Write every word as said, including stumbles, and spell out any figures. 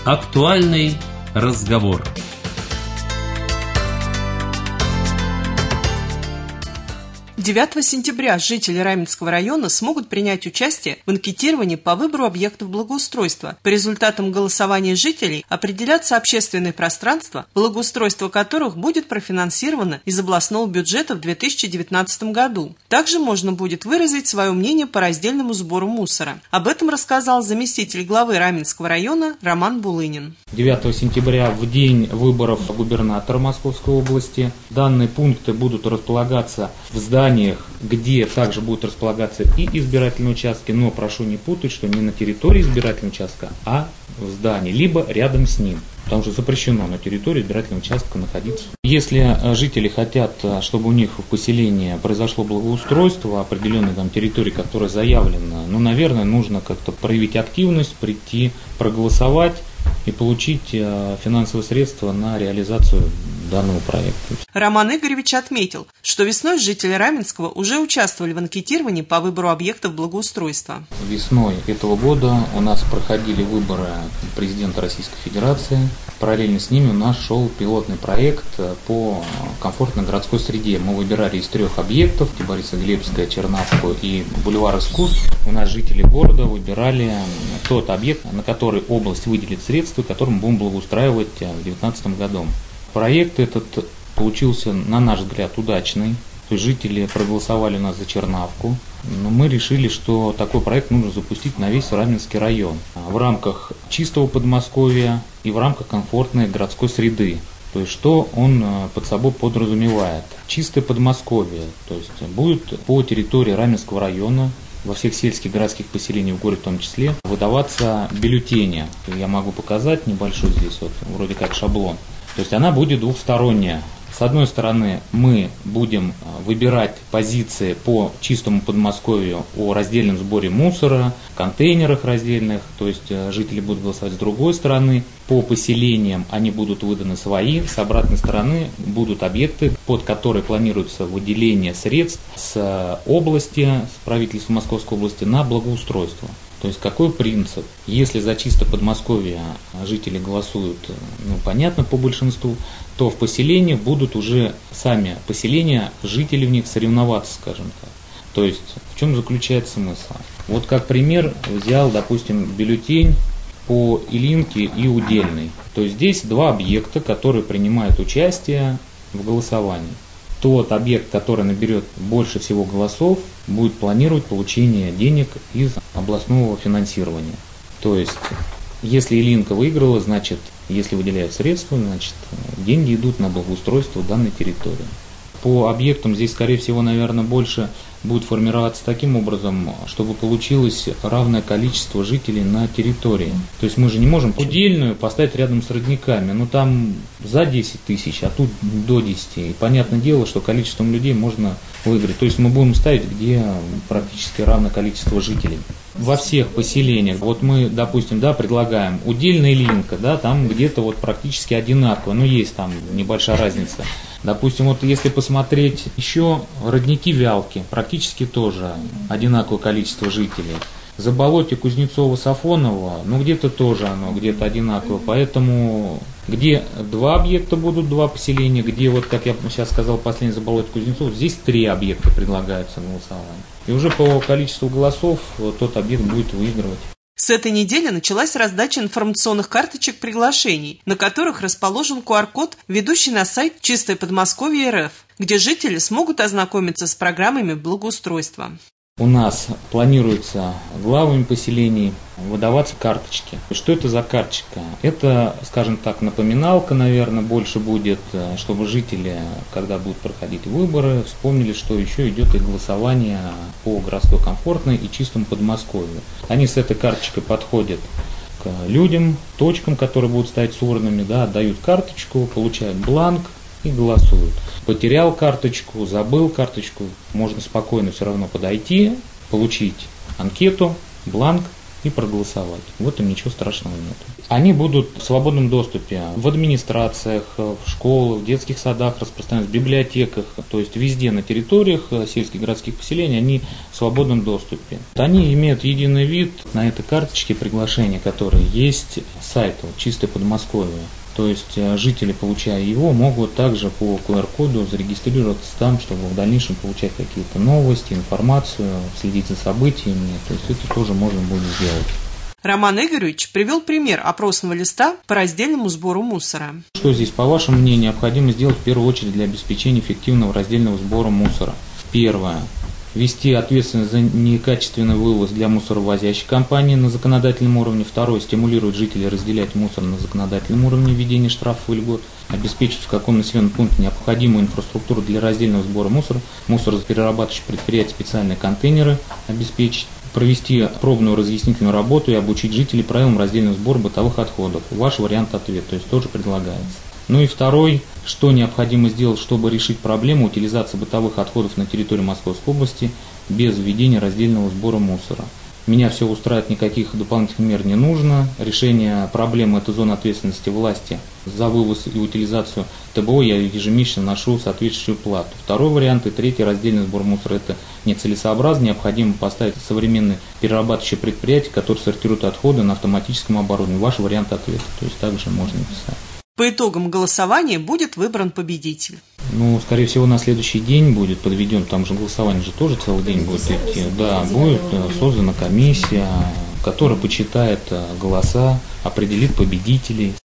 Актуальный разговор. девятого сентября жители Раменского района смогут принять участие в анкетировании по выбору объектов благоустройства. По результатам голосования жителей определятся общественные пространства, благоустройство которых будет профинансировано из областного бюджета в две тысячи девятнадцатом году. Также можно будет выразить свое мнение по раздельному сбору мусора. Об этом рассказал заместитель главы Раменского района Роман Булынин. девятого сентября, в день выборов губернатора Московской области, данные пункты будут располагаться в здании, где также будут располагаться и избирательные участки, но прошу не путать, что не на территории избирательного участка, а в здании, либо рядом с ним, потому что запрещено на территории избирательного участка находиться. Если жители хотят, чтобы у них в поселении произошло благоустройство определенной там территории, которая заявлена, ну, наверное, нужно как-то проявить активность, прийти, проголосовать и получить финансовые средства на реализацию данного проекта. Роман Игоревич отметил, что весной жители Раменского уже участвовали в анкетировании по выбору объектов благоустройства. Весной этого года у нас проходили выборы президента Российской Федерации. Параллельно с ними у нас шел пилотный проект по комфортной городской среде. Мы выбирали из трех объектов: Борисоглебская, Чернавку и Бульвар искусств. У нас жители города выбирали тот объект, на который область выделит средства, которым будем благоустраивать в две тысячи девятнадцатом году. Проект этот получился, на наш взгляд, удачный. То есть жители проголосовали у нас за Чернавку. Но мы решили, что такой проект нужно запустить на весь Раменский район в рамках чистого Подмосковья и в рамках комфортной городской среды. То есть что он под собой подразумевает? Чистое Подмосковье, то есть будет по территории Раменского района, во всех сельских городских поселениях в городе в том числе, выдаваться бюллетени. Я могу показать небольшой здесь, вот вроде как шаблон. То есть она будет двухсторонняя. С одной стороны, мы будем выбирать позиции по чистому Подмосковью о раздельном сборе мусора, контейнерах раздельных, то есть жители будут голосовать. С другой стороны, по поселениям они будут выданы свои, с обратной стороны будут объекты, под которые планируется выделение средств с области, с правительства Московской области на благоустройство. То есть какой принцип? Если за чисто Подмосковье жители голосуют, ну, понятно, по большинству, то в поселениях будут уже сами поселения, жители в них соревноваться, скажем так. То есть в чем заключается смысл? Вот как пример взял, допустим, бюллетень по Илинке и Удельной. То есть здесь два объекта, которые принимают участие в голосовании. Тот объект, который наберет больше всего голосов, будет планировать получение денег из областного финансирования. То есть, если Илинка выиграла, значит, если выделяют средства, значит, деньги идут на благоустройство данной территории. По объектам здесь, скорее всего, наверное, больше будет формироваться таким образом, чтобы получилось равное количество жителей на территории. То есть мы же не можем Удельную поставить рядом с родниками, но там за десять тысяч, а тут до десяти. И понятное дело, что количеством людей можно выиграть. То есть мы будем ставить, где практически равное количество жителей. Во всех поселениях, вот мы, допустим, да, предлагаем Удельная и Илинка, да, там где-то вот практически одинаково, но есть там небольшая разница. Допустим, вот если посмотреть еще родники Вялки, практически тоже одинаковое количество жителей. Заболотье Кузнецова-Сафонова, ну где-то тоже оно, где-то одинаково. Поэтому где два объекта будут, два поселения, где, вот как я сейчас сказал, последний Заболотье Кузнецова, здесь три объекта предлагаются на голосование. И уже по количеству голосов тот объект будет выигрывать. С этой недели началась раздача информационных карточек приглашений, на которых расположен ку ар код, ведущий на сайт «Чистое Подмосковье эр эф», где жители смогут ознакомиться с программами благоустройства. У нас планируется главами поселений выдаваться карточки. Что это за карточка? Это, скажем так, напоминалка, наверное, больше будет, чтобы жители, когда будут проходить выборы, вспомнили, что еще идет и голосование по городской комфортной и чистому Подмосковью. Они с этой карточкой подходят к людям, точкам, которые будут стоять с урнами, да, отдают карточку, получают бланк и голосуют. Потерял карточку, забыл карточку, можно спокойно все равно подойти, получить анкету, бланк и проголосовать. В этом ничего страшного нет. Они будут в свободном доступе в администрациях, в школах, в детских садах, распространяться, в библиотеках, то есть везде на территориях сельских городских поселений они в свободном доступе. Они имеют единый вид. На этой карточке приглашения, которые есть, сайт вот, «Чистое Подмосковье». То есть жители, получая его, могут также по ку эр коду зарегистрироваться там, чтобы в дальнейшем получать какие-то новости, информацию, следить за событиями. То есть это тоже можно будет сделать. Роман Игоревич привел пример опросного листа по раздельному сбору мусора. Что здесь, по вашему мнению, необходимо сделать в первую очередь для обеспечения эффективного раздельного сбора мусора? Первое. Ввести ответственность за некачественный вывоз для мусоровозящей компании на законодательном уровне. Второе. Стимулировать жителей разделять мусор на законодательном уровне, введение штрафов и льгот. Обеспечить в каком населенном пункте необходимую инфраструктуру для раздельного сбора мусора. Мусороперерабатывающие предприятия специальные контейнеры обеспечить. Провести пробную разъяснительную работу и обучить жителей правилам раздельного сбора бытовых отходов. Ваш вариант ответа, то есть тоже предлагается. Ну и второй, что необходимо сделать, чтобы решить проблему утилизации бытовых отходов на территории Московской области без введения раздельного сбора мусора. Меня все устраивает, никаких дополнительных мер не нужно. Решение проблемы – это зона ответственности власти. За вывоз и утилизацию тэ бэ о я ежемесячно ношу соответствующую плату. Второй вариант и третий – раздельный сбор мусора – это нецелесообразно. Необходимо поставить современные перерабатывающие предприятия, которые сортируют отходы на автоматическом оборудовании. Ваш вариант ответа, то есть также можно писать. По итогам голосования будет выбран победитель. Ну, скорее всего, на следующий день будет подведен, там же голосование же тоже целый день будет идти. Да, будет создана комиссия, которая почитает голоса, определит победителей.